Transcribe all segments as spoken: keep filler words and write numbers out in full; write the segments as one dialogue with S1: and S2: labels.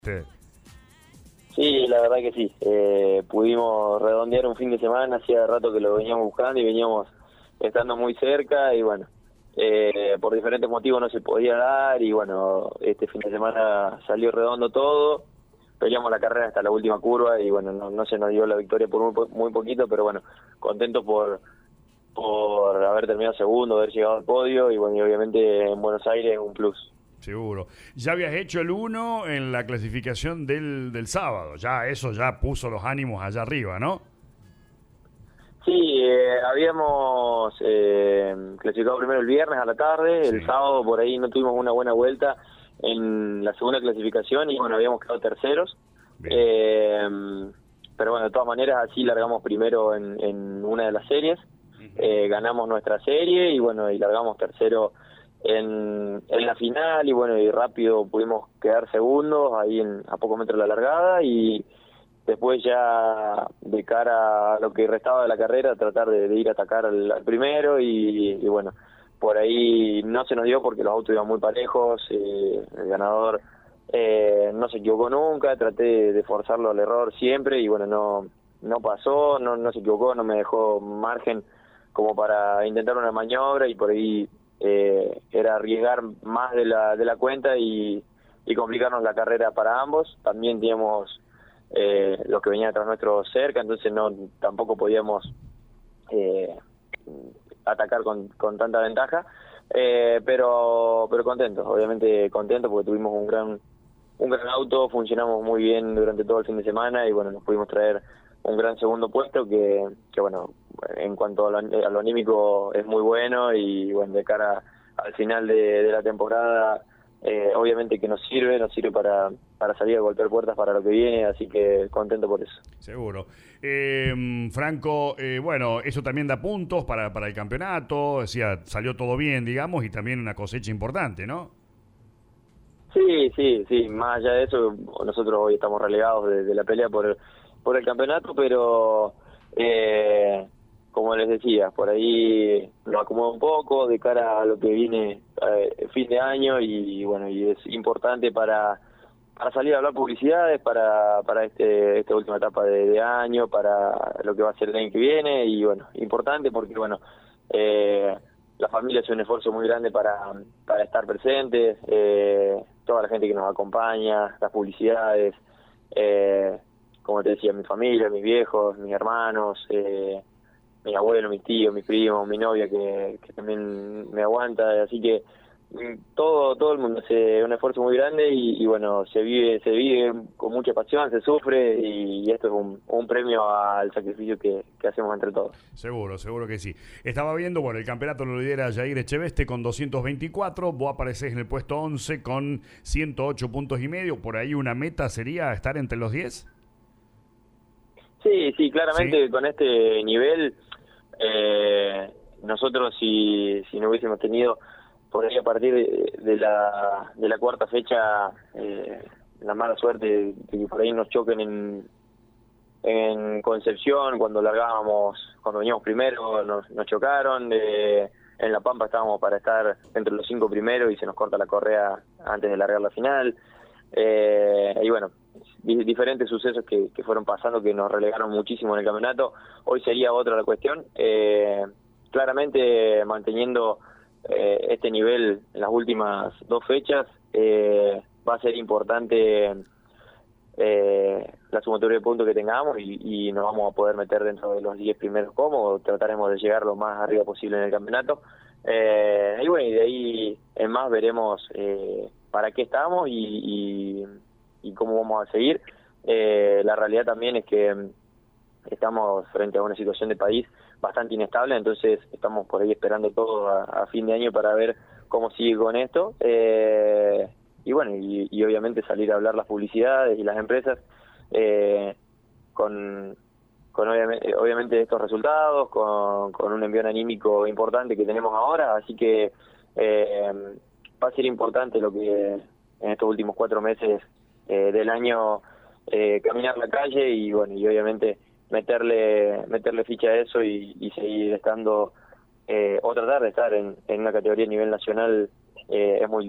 S1: Sí.
S2: Sí, la verdad que sí. Eh, pudimos redondear un fin de semana, hacía rato que lo veníamos buscando y veníamos estando muy cerca y bueno, eh, por diferentes motivos no se podía dar y bueno, este fin de semana salió redondo todo, peleamos la carrera hasta la última curva y bueno, no, no se nos dio la victoria por muy, po- muy poquito, pero bueno, contentos por, por haber terminado segundo, haber llegado al podio y bueno, y obviamente en Buenos Aires un plus.
S1: Seguro. Ya habías hecho el uno en la clasificación del, del sábado. Ya eso ya puso los ánimos allá arriba, ¿no?
S2: Sí, eh, habíamos eh, clasificado primero el viernes a la tarde, el
S1: Sí.
S2: sábado por ahí no tuvimos una buena vuelta en la segunda clasificación y bueno, habíamos quedado terceros.
S1: Bien.
S2: Eh, pero bueno, de todas maneras así largamos primero en, en una de las series, eh, ganamos nuestra serie y bueno, y largamos tercero en, en la final y bueno, y rápido pudimos quedar segundos ahí en, a pocos metros de la largada y después ya de cara a lo que restaba de la carrera, tratar de, de ir a atacar al, al primero y, y bueno, por ahí no se nos dio porque los autos iban muy parejos, eh, el ganador eh, no se equivocó nunca, traté de, de forzarlo al error siempre y bueno, no no pasó, no, no se equivocó, no me dejó margen como para intentar una maniobra y por ahí eh, era arriesgar más de la, de la cuenta y, y complicarnos la carrera para ambos. También teníamos eh, los que venían atrás nuestro cerca, entonces no tampoco podíamos eh, atacar con, con tanta ventaja, eh, pero pero contentos, obviamente contentos porque tuvimos un gran un gran auto, funcionamos muy bien durante todo el fin de semana y bueno, nos pudimos traer un gran segundo puesto que, que bueno, en cuanto a lo, a lo anímico es muy bueno y bueno, de cara al final de, de la temporada eh, obviamente que nos sirve, nos sirve para, para salir a golpear puertas para lo que viene, así que contento por eso.
S1: Seguro. Eh, Franco, eh, bueno, eso también da puntos para, para el campeonato. Decía, salió todo bien, digamos, y también una cosecha importante, ¿no?
S2: Sí, sí, sí, más allá de eso, nosotros hoy estamos relegados de, de la pelea por el, por el campeonato, pero eh, como les decía, por ahí lo acomoda un poco de cara a lo que viene eh, fin de año y, bueno, y es importante para, para salir a hablar publicidades, para, para este, esta última etapa de, de año, para lo que va a ser el año que viene y bueno, importante porque bueno, eh, la familia hace un esfuerzo muy grande para, para estar presentes, eh, toda la gente que nos acompaña, las publicidades, eh, como te decía, mi familia, mis viejos, mis hermanos, eh, mi abuelo, mis tíos, mis primos, mi novia que, que también me aguanta, así que mm, todo todo el mundo hace un esfuerzo muy grande y, y bueno, se vive se vive con mucha pasión, se sufre y, y esto es un, un premio al sacrificio que, que hacemos entre todos.
S1: Seguro, seguro que sí. Estaba viendo, bueno, el campeonato lo lidera Jair Echeveste con doscientos veinticuatro, vos aparecés en el puesto once con ciento ocho puntos y medio, por ahí una meta sería estar entre los diez.
S2: Sí, sí,
S1: Sí,
S2: claramente con este nivel, eh, nosotros si, si no hubiésemos tenido por ahí a partir de, de la de la cuarta fecha eh, la mala suerte de que por ahí nos choquen en, en Concepción cuando largábamos, cuando veníamos primero nos, nos chocaron, eh, en La Pampa estábamos para estar entre los cinco primeros y se nos corta la correa antes de largar la final. Eh, y bueno, di- diferentes sucesos que, que fueron pasando que nos relegaron muchísimo en el campeonato. Hoy sería otra la cuestión. Eh, claramente manteniendo eh, este nivel en las últimas dos fechas, eh, va a ser importante eh, la sumatoria de puntos que tengamos y, y nos vamos a poder meter dentro de los diez primeros cómodos. Trataremos de llegar lo más arriba posible en el campeonato. Eh, y bueno, y de ahí en más veremos eh, para qué estamos y, y, y cómo vamos a seguir. Eh, la realidad también es que mm, estamos frente a una situación de país bastante inestable, entonces estamos por ahí esperando todo a, a fin de año para ver cómo sigue con esto. Eh, y bueno, y, y obviamente salir a hablar las publicidades y las empresas eh, con con obviamente, obviamente estos resultados, con, con un envío anímico importante que tenemos ahora, así que eh, va a ser importante lo que en estos últimos cuatro meses eh, del año eh, caminar la calle y bueno, y obviamente meterle meterle ficha a eso y, y seguir estando eh, o tratar de estar en, en una categoría a nivel nacional eh, es muy lindo.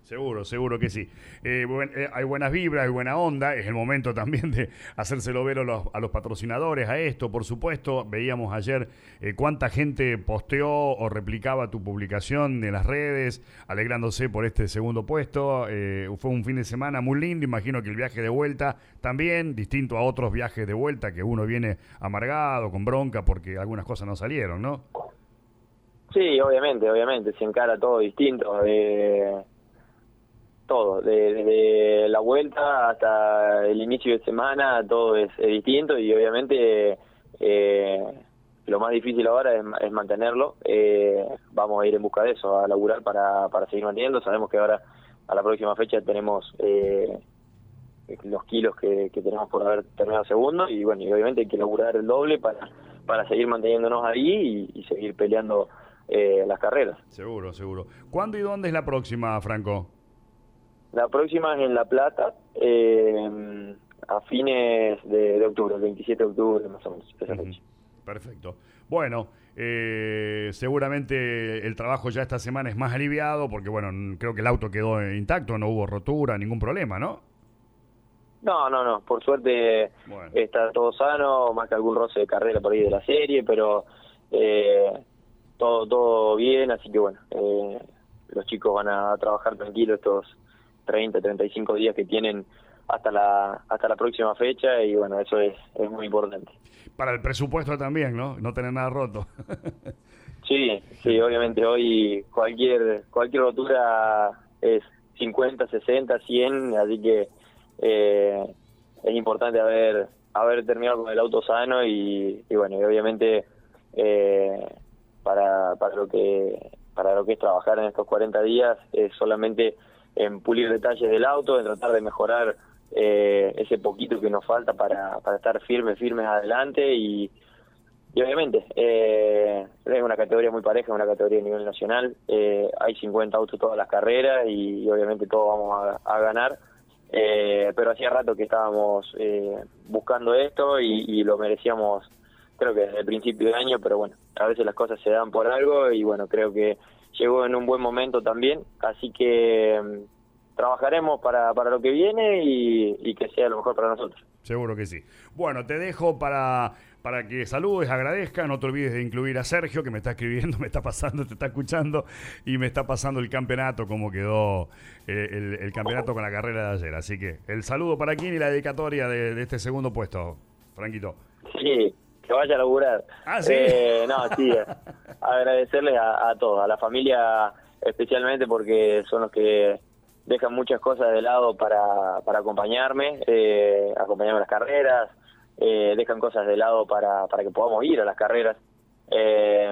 S1: Seguro, seguro que sí. Eh, buen- eh, hay buenas vibras, hay buena onda. Es el momento también de hacérselo ver a los, a los patrocinadores, a esto, por supuesto. Veíamos ayer eh, cuánta gente posteó o replicaba tu publicación en las redes, alegrándose por este segundo puesto. Eh, fue un fin de semana muy lindo. Imagino que el viaje de vuelta también, distinto a otros viajes de vuelta que uno viene amargado, con bronca, porque algunas cosas no salieron, ¿no?
S2: Sí, obviamente, obviamente, se encara todo distinto. Eh, todo, de- desde la vuelta hasta el inicio de semana, todo es, es distinto y obviamente eh, lo más difícil ahora es, es mantenerlo. Eh, vamos a ir en busca de eso, a laburar para, para seguir manteniendo. Sabemos que ahora a la próxima fecha tenemos eh, los kilos que, que tenemos por haber terminado segundo y bueno, y obviamente hay que laburar el doble para, para seguir manteniéndonos ahí y, y seguir peleando eh, las carreras.
S1: Seguro, seguro. ¿Cuándo y dónde es la próxima, Franco?
S2: La próxima es en La Plata, eh, a fines de, de octubre, el veintisiete de octubre más o menos, esa
S1: Ujú.
S2: fecha.
S1: Perfecto. Bueno, eh, seguramente el trabajo ya esta semana es más aliviado porque, bueno, n- creo que el auto quedó intacto, no hubo rotura, ningún problema, ¿no?
S2: No, no, no, por suerte
S1: Bueno,
S2: está todo sano, más que algún roce de carrera por ahí de la serie, pero eh, todo todo bien, así que bueno, eh, los chicos van a trabajar tranquilos estos treinta, treinta y cinco días que tienen hasta la hasta la próxima fecha y bueno, eso es, es muy importante.
S1: para el presupuesto también, ¿no? No tener nada roto.
S2: Sí, sí, obviamente hoy cualquier cualquier rotura es cincuenta, sesenta, cien, así que eh, es importante haber haber terminado con el auto sano y, y bueno, y obviamente eh, para para lo que para lo que es trabajar en estos cuarenta días es solamente en pulir detalles del auto, en tratar de mejorar eh, ese poquito que nos falta para para estar firmes, firmes adelante y y obviamente, eh, es una categoría muy pareja, es una categoría a nivel nacional, eh, hay cincuenta autos todas las carreras y, y obviamente todos vamos a, a ganar, eh, pero hacía rato que estábamos eh, buscando esto y, y lo merecíamos, creo que desde el principio de año, pero bueno, a veces las cosas se dan por algo y bueno, creo que llegó en un buen momento también, así que mm, trabajaremos para, para lo que viene y, y que sea lo mejor para nosotros.
S1: Seguro que sí. Bueno, te dejo para, para que saludes, agradezcas. No te olvides de incluir a Sergio, que me está escribiendo, me está pasando, te está escuchando y me está pasando el campeonato, cómo quedó eh, el, el campeonato con la carrera de ayer. Así que el saludo para Kini y la dedicatoria de, de este segundo puesto, Franquito.
S2: Sí, que vaya a laburar.
S1: Ah, ¿sí?
S2: Eh, no, sí, eh, agradecerles a, a todos, a la familia especialmente porque son los que dejan muchas cosas de lado para, para acompañarme, eh, acompañarme a las carreras, eh, dejan cosas de lado para, para que podamos ir a las carreras, eh,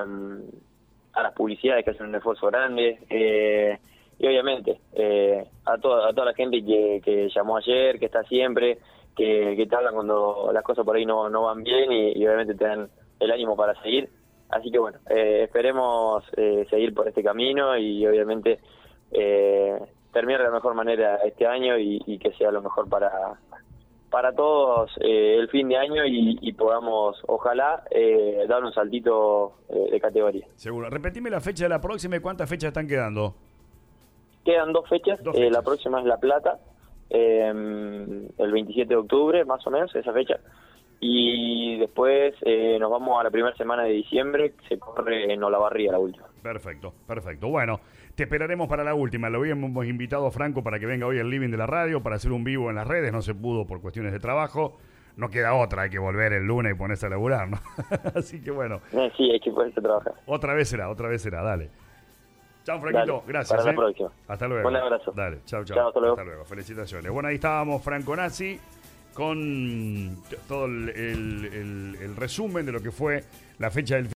S2: a las publicidades que hacen un esfuerzo grande, eh, y obviamente eh, a, toda, a toda la gente que, que llamó ayer, que está siempre, que, que te hablan cuando las cosas por ahí no, no van bien y, y obviamente te dan el ánimo para seguir. Así que bueno, eh, esperemos eh, seguir por este camino y obviamente eh, terminar de la mejor manera este año y, y que sea lo mejor para para todos eh, el fin de año y, y podamos, ojalá, eh, dar un saltito eh, de categoría.
S1: Seguro. Repetime la fecha de la próxima y cuántas fechas están quedando.
S2: Quedan dos fechas,
S1: Dos
S2: eh,
S1: fechas.
S2: la próxima es La Plata, eh, el veintisiete de octubre, más o menos, esa fecha. Y después eh, nos vamos a la primera semana de diciembre, que se corre en Olavarría la última.
S1: Perfecto, perfecto. Bueno, te esperaremos para la última. Lo habíamos invitado a Franco para que venga hoy al living de la radio para hacer un vivo en las redes. No se pudo por cuestiones de trabajo. No queda otra, hay que volver el lunes y ponerse a laburar, ¿no? Así que bueno,
S2: Eh, sí, hay que ponerse a trabajar.
S1: otra vez será, otra vez será. Dale. Chao, Franquito.
S2: Dale,
S1: Gracias.
S2: para la
S1: ¿eh?
S2: próxima.
S1: Hasta luego.
S2: Un abrazo.
S1: Dale, chao, chao.
S2: Chao, hasta luego.
S1: Hasta luego. Felicitaciones. Bueno, ahí estábamos, Franco Nazzi, con t- todo el, el- el- el resumen de lo que fue la fecha del